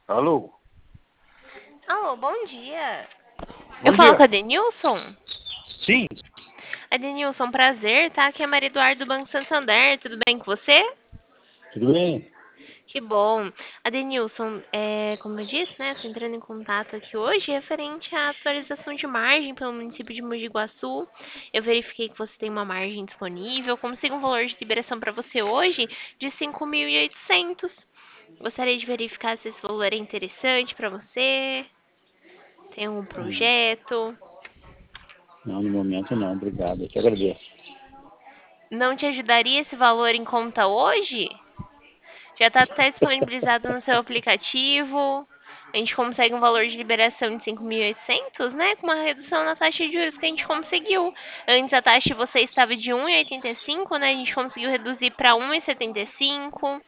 Alô? Alô, bom dia. Eu Bom falo com dia. a Denilson? Sim, Denilson, prazer, tá? Aqui é a Maria Eduardo do Banco Santander, tudo bem com você? tudo bem? Que bom. Denilson, como eu disse, né, estou entrando em contato aqui hoje referente à atualização de margem pelo município de Mogi Guaçu. Eu verifiquei que você tem uma margem disponível, consigo um valor de liberação para você hoje de 5.800. Gostaria de verificar se esse valor é interessante para você, tem algum Hum, projeto. Não, no momento não, obrigado. Eu te agradeço. Não te ajudaria esse valor em conta hoje? Já está até disponibilizado no seu aplicativo. A gente consegue um valor de liberação de 5.800, né? Com uma redução na taxa de juros que a gente conseguiu. Antes a taxa de você estava de 1,85, né? A gente conseguiu reduzir para 1,75.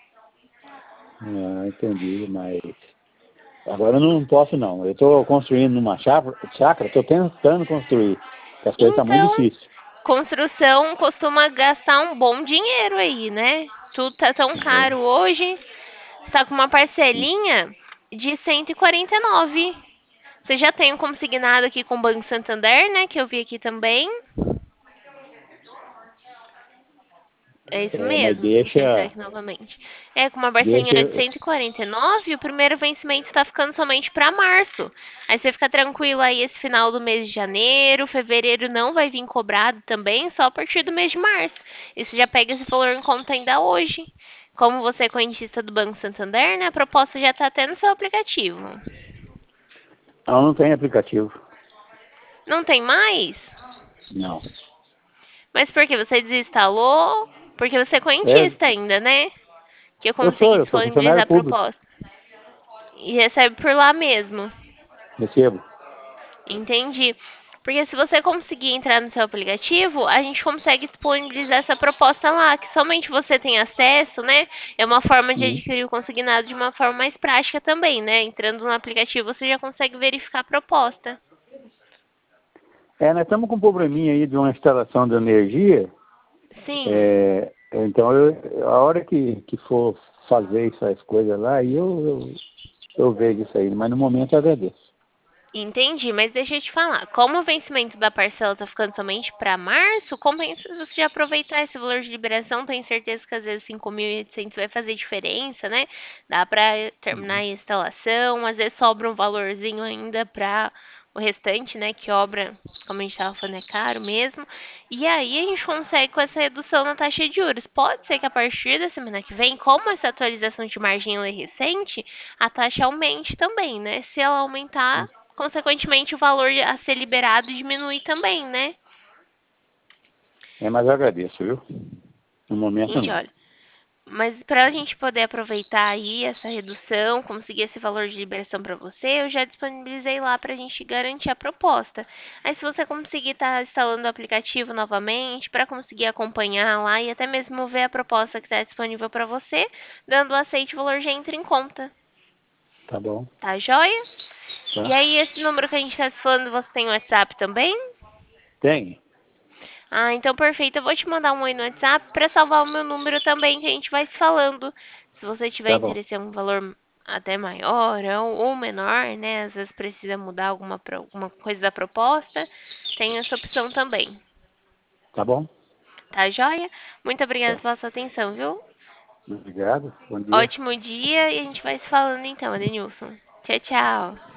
Ah, entendi, mas agora eu não posso não. Eu estou construindo numa chácara, estou tentando construir, porque as coisas estão muito Então, difíceis. construção costuma gastar um bom dinheiro aí, né? Tudo tá tão caro É, hoje. Está com uma sim. parcelinha de 149. Você já tem um consignado aqui com o Banco Santander, né? Que eu vi aqui também. É isso Mas mesmo. Deixa eu entrar deixa, aqui novamente. É, com uma parcelinha deixa, de 149, o primeiro vencimento está ficando somente para março. Aí você fica tranquilo aí esse final do mês de janeiro, fevereiro não vai vir cobrado também, só a partir do mês de março. E você já pega esse valor em conta ainda hoje. Como você é correntista do Banco Santander, né? A proposta já está até no seu aplicativo. não tem aplicativo. Não tem mais? Não. Mas por que? Você desinstalou? Porque você é É, correntista ainda, né? Que eu eu consegui sou funcionário disponibilizar a público, proposta. E recebe por lá mesmo. recebo. Entendi. Porque se você conseguir entrar no seu aplicativo, a gente consegue disponibilizar essa proposta lá, que somente você tem acesso, né? É uma forma de Hum. adquirir o consignado de uma forma mais prática também, né? Entrando no aplicativo, você já consegue verificar a proposta. Nós estamos com um probleminha aí de uma instalação de energia. Sim. Então, a hora que for fazer essas coisas lá, aí eu vejo isso aí, mas no momento eu agradeço. Entendi, mas deixa eu te falar. Como o vencimento da parcela tá ficando somente para março, compensa você já aproveitar esse valor de liberação. Tenho certeza que às vezes 5.800 vai fazer diferença, né? Dá para terminar Uhum. a instalação, às vezes sobra um valorzinho ainda para o restante, né? Que obra, como a gente estava falando, é caro mesmo. E aí a gente consegue com essa redução na taxa de juros. Pode ser que a partir da semana que vem, como essa atualização de margem ela é recente, a taxa aumente também, né? Se ela aumentar, consequentemente o valor a ser liberado diminui também, né? Mas eu agradeço, viu? No momento Gente, não. olha, mas para a gente poder aproveitar aí essa redução, conseguir esse valor de liberação para você, eu já disponibilizei lá para a gente garantir a proposta. Aí, se você conseguir estar instalando o aplicativo novamente, para conseguir acompanhar lá e até mesmo ver a proposta que está disponível para você, dando o aceite, o valor já entra em conta. Tá bom, Tá joia? E tá? aí, esse número que a gente está falando, você tem o WhatsApp também? Tem? Ah, então perfeito. Eu vou te mandar um oi no WhatsApp para salvar o meu número também, que a gente vai se falando. Se você tiver Tá bom, interesse em um valor até maior ou menor, né? Às vezes precisa mudar alguma coisa da proposta, tem essa opção também. tá bom? Tá joia? Muito obrigada Tá. pela sua atenção, viu? Obrigado, bom dia. Ótimo dia e a gente vai se falando então, Adenilson. Tchau, tchau.